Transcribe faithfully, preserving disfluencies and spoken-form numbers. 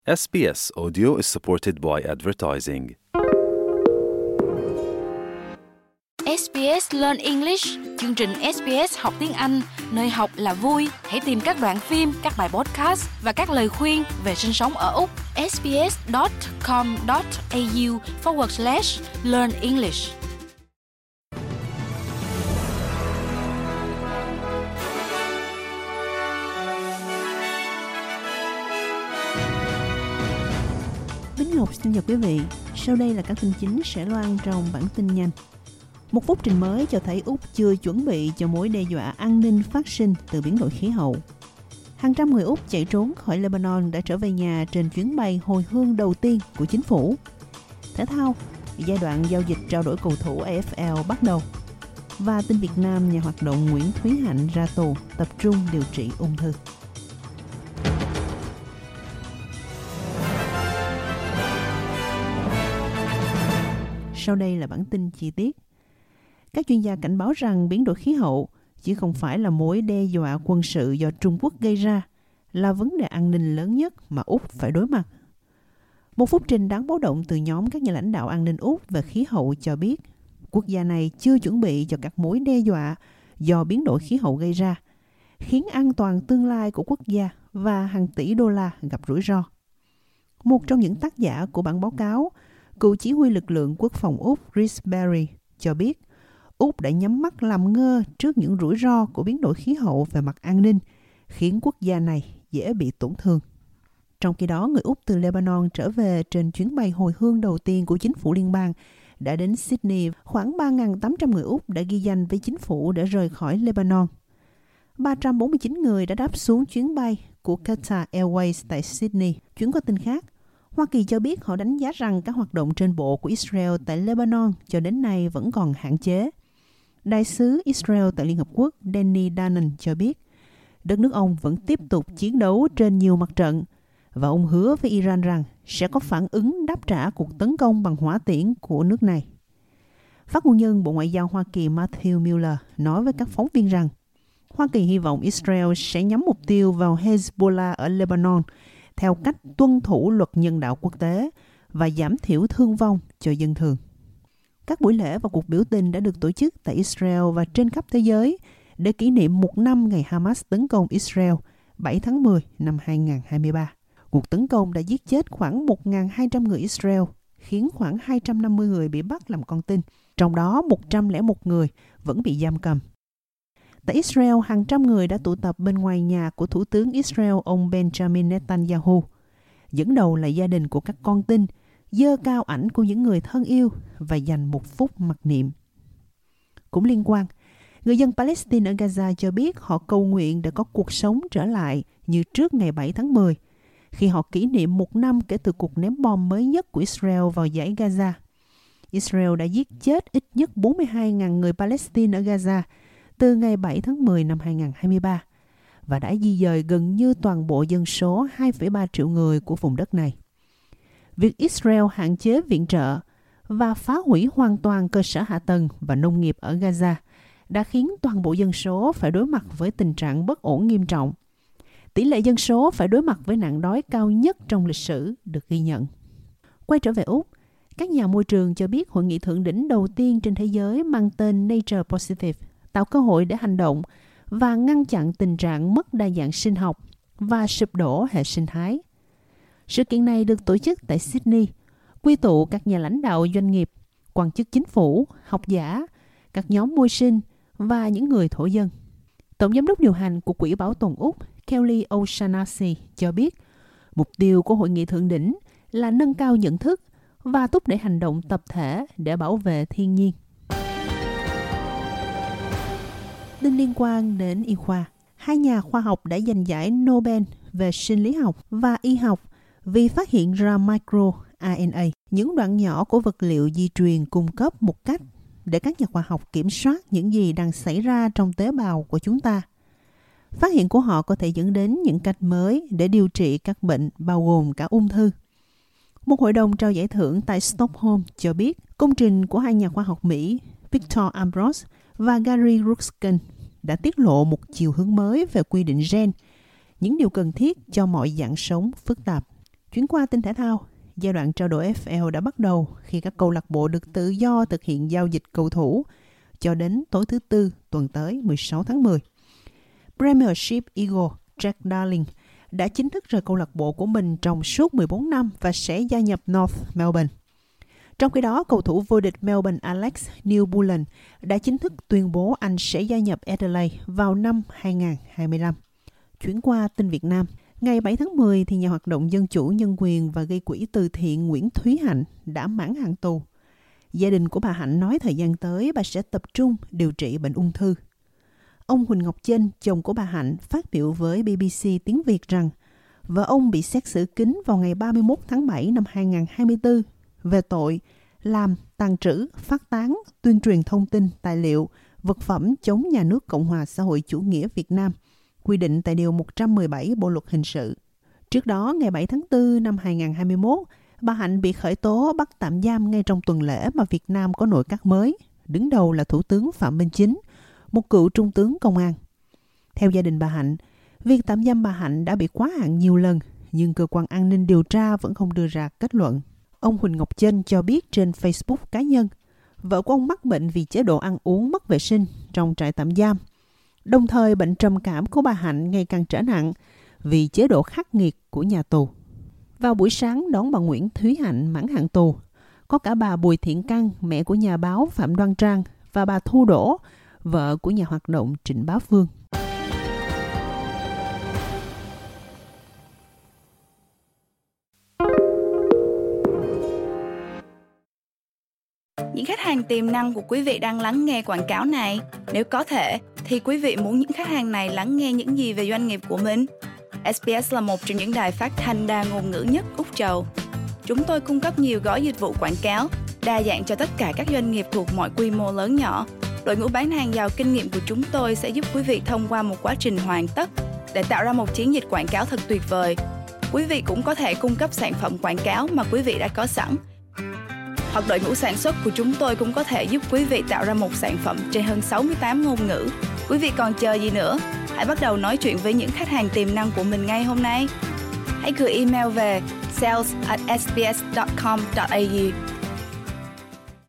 ес bê ес Audio is supported by advertising. ét bê ét Learn English, chương trình ét bê ét học tiếng Anh, nơi học là vui. Hãy tìm các đoạn phim, các bài podcast và các lời khuyên về sinh sống ở Úc. sbs.com.au forward slash learn English. Bính Ngọc xin chào quý vị. Sau đây là các tin chính sẽ loan trong bản tin nhanh. Một phúc trình mới cho thấy Úc chưa chuẩn bị cho mối đe dọa an ninh phát sinh từ biến đổi khí hậu. Hàng trăm người Úc chạy trốn khỏi Lebanon đã trở về nhà trên chuyến bay hồi hương đầu tiên của chính phủ. Thể thao, giai đoạn giao dịch trao đổi cầu thủ a ép lờ bắt đầu. Và tin Việt Nam, nhà hoạt động Nguyễn Thúy Hạnh ra tù tập trung điều trị ung thư. Sau đây là bản tin chi tiết. Các chuyên gia cảnh báo rằng biến đổi khí hậu chỉ không phải là mối đe dọa quân sự do Trung Quốc gây ra, là vấn đề an ninh lớn nhất mà Úc phải đối mặt. Một phúc trình đáng báo động từ nhóm các nhà lãnh đạo an ninh Úc về khí hậu cho biết quốc gia này chưa chuẩn bị cho các mối đe dọa do biến đổi khí hậu gây ra, khiến an toàn tương lai của quốc gia và hàng tỷ đô la gặp rủi ro. Một trong những tác giả của bản báo cáo, cựu chỉ huy lực lượng quốc phòng Úc Chris Berry cho biết Úc đã nhắm mắt làm ngơ trước những rủi ro của biến đổi khí hậu về mặt an ninh, khiến quốc gia này dễ bị tổn thương. Trong khi đó, người Úc từ Lebanon trở về trên chuyến bay hồi hương đầu tiên của chính phủ liên bang đã đến Sydney. Khoảng ba nghìn tám trăm người Úc đã ghi danh với chính phủ để rời khỏi Lebanon. ba trăm bốn mươi chín người đã đáp xuống chuyến bay của Qatar Airways tại Sydney. Chuyến có tin khác, Hoa Kỳ cho biết họ đánh giá rằng các hoạt động trên bộ của Israel tại Lebanon cho đến nay vẫn còn hạn chế. Đại sứ Israel tại Liên Hợp Quốc Danny Danon cho biết đất nước ông vẫn tiếp tục chiến đấu trên nhiều mặt trận và ông hứa với Iran rằng sẽ có phản ứng đáp trả cuộc tấn công bằng hỏa tiễn của nước này. Phát ngôn nhân Bộ Ngoại giao Hoa Kỳ Matthew Miller nói với các phóng viên rằng Hoa Kỳ hy vọng Israel sẽ nhắm mục tiêu vào Hezbollah ở Lebanon theo cách tuân thủ luật nhân đạo quốc tế và giảm thiểu thương vong cho dân thường. Các buổi lễ và cuộc biểu tình đã được tổ chức tại Israel và trên khắp thế giới để kỷ niệm một năm ngày Hamas tấn công Israel bảy tháng mười năm hai nghìn không trăm hai mươi ba. Cuộc tấn công đã giết chết khoảng một nghìn hai trăm người Israel, khiến khoảng hai trăm năm mươi người bị bắt làm con tin, trong đó một trăm lẻ một người vẫn bị giam cầm. Tại Israel, hàng trăm người đã tụ tập bên ngoài nhà của Thủ tướng Israel ông Benjamin Netanyahu. Dẫn đầu là gia đình của các con tin, giơ cao ảnh của những người thân yêu và dành một phút mặc niệm. Cũng liên quan, người dân Palestine ở Gaza cho biết họ cầu nguyện để có cuộc sống trở lại như trước ngày bảy tháng mười, khi họ kỷ niệm một năm kể từ cuộc ném bom mới nhất của Israel vào dải Gaza. Israel đã giết chết ít nhất bốn mươi hai nghìn người Palestine ở Gaza từ ngày bảy tháng mười năm hai nghìn không trăm hai mươi ba và đã di dời gần như toàn bộ dân số hai phẩy ba triệu người của vùng đất này. Việc Israel hạn chế viện trợ và phá hủy hoàn toàn cơ sở hạ tầng và nông nghiệp ở Gaza đã khiến toàn bộ dân số phải đối mặt với tình trạng bất ổn nghiêm trọng. Tỷ lệ dân số phải đối mặt với nạn đói cao nhất trong lịch sử được ghi nhận. Quay trở về Úc, các nhà môi trường cho biết hội nghị thượng đỉnh đầu tiên trên thế giới mang tên Nature Positive tạo cơ hội để hành động và ngăn chặn tình trạng mất đa dạng sinh học và sụp đổ hệ sinh thái. Sự kiện này được tổ chức tại Sydney, quy tụ các nhà lãnh đạo doanh nghiệp, quan chức chính phủ, học giả, các nhóm môi sinh và những người thổ dân. Tổng giám đốc điều hành của Quỹ Bảo tồn Úc Kelly O'Shaughnessy cho biết mục tiêu của hội nghị thượng đỉnh là nâng cao nhận thức và thúc đẩy hành động tập thể để bảo vệ thiên nhiên. Tin liên quan đến y khoa, hai nhà khoa học đã giành giải Nobel về sinh lý học và y học vì phát hiện ra micro rờ en a, những đoạn nhỏ của vật liệu di truyền cung cấp một cách để các nhà khoa học kiểm soát những gì đang xảy ra trong tế bào của chúng ta. Phát hiện của họ có thể dẫn đến những cách mới để điều trị các bệnh bao gồm cả ung thư. Một hội đồng trao giải thưởng tại Stockholm cho biết công trình của hai nhà khoa học Mỹ Victor Ambros và Gary Ruskin đã tiết lộ một chiều hướng mới về quy định gen, những điều cần thiết cho mọi dạng sống phức tạp. Chuyển qua tin thể thao, giai đoạn trao đổi ép lờ đã bắt đầu khi các câu lạc bộ được tự do thực hiện giao dịch cầu thủ cho đến tối thứ Tư tuần tới mười sáu tháng mười. Premiership Eagle Jack Darling đã chính thức rời câu lạc bộ của mình trong suốt mười bốn năm và sẽ gia nhập North Melbourne. Trong khi đó, cầu thủ vô địch Melbourne Alex Neil-Bullen đã chính thức tuyên bố anh sẽ gia nhập Adelaide vào năm hai không hai lăm. Chuyển qua tin Việt Nam, ngày bảy tháng mười, thì nhà hoạt động dân chủ, nhân quyền và gây quỹ từ thiện Nguyễn Thúy Hạnh đã mãn hạn tù. Gia đình của bà Hạnh nói thời gian tới bà sẽ tập trung điều trị bệnh ung thư. Ông Huỳnh Ngọc Chênh, chồng của bà Hạnh, phát biểu với bê bê xê tiếng Việt rằng vợ ông bị xét xử kín vào ngày ba mươi mốt tháng bảy năm hai không hai tư về tội làm, tàng trữ, phát tán, tuyên truyền thông tin, tài liệu, vật phẩm chống nhà nước Cộng hòa xã hội chủ nghĩa Việt Nam, quy định tại Điều một trăm mười bảy Bộ Luật Hình sự. Trước đó, ngày bảy tháng tư năm hai không hai mốt, bà Hạnh bị khởi tố bắt tạm giam ngay trong tuần lễ mà Việt Nam có nội các mới, đứng đầu là Thủ tướng Phạm Minh Chính, một cựu trung tướng công an. Theo gia đình bà Hạnh, việc tạm giam bà Hạnh đã bị quá hạn nhiều lần, nhưng cơ quan an ninh điều tra vẫn không đưa ra kết luận. Ông Huỳnh Ngọc Chênh cho biết trên Facebook cá nhân, vợ của ông mắc bệnh vì chế độ ăn uống mất vệ sinh trong trại tạm giam. Đồng thời, bệnh trầm cảm của bà Hạnh ngày càng trở nặng vì chế độ khắc nghiệt của nhà tù. Vào buổi sáng đón bà Nguyễn Thúy Hạnh mãn hạn tù, có cả bà Bùi Thiện Căn, mẹ của nhà báo Phạm Đoan Trang, và bà Thu Đỗ, vợ của nhà hoạt động Trịnh Bá Phương. Những khách hàng tiềm năng của quý vị đang lắng nghe quảng cáo này. Nếu có thể, thì quý vị muốn những khách hàng này lắng nghe những gì về doanh nghiệp của mình? ét bê ét là một trong những đài phát thanh đa ngôn ngữ nhất Úc Châu. Chúng tôi cung cấp nhiều gói dịch vụ quảng cáo, đa dạng cho tất cả các doanh nghiệp thuộc mọi quy mô lớn nhỏ. Đội ngũ bán hàng giàu kinh nghiệm của chúng tôi sẽ giúp quý vị thông qua một quá trình hoàn tất để tạo ra một chiến dịch quảng cáo thật tuyệt vời. Quý vị cũng có thể cung cấp sản phẩm quảng cáo mà quý vị đã có sẵn. Hoặc đội ngũ sản xuất của chúng tôi cũng có thể giúp quý vị tạo ra một sản phẩm trên hơn sáu mươi tám ngôn ngữ. Quý vị còn chờ gì nữa? Hãy bắt đầu nói chuyện với những khách hàng tiềm năng của mình ngay hôm nay. Hãy gửi email về sales at s b s dot com dot a u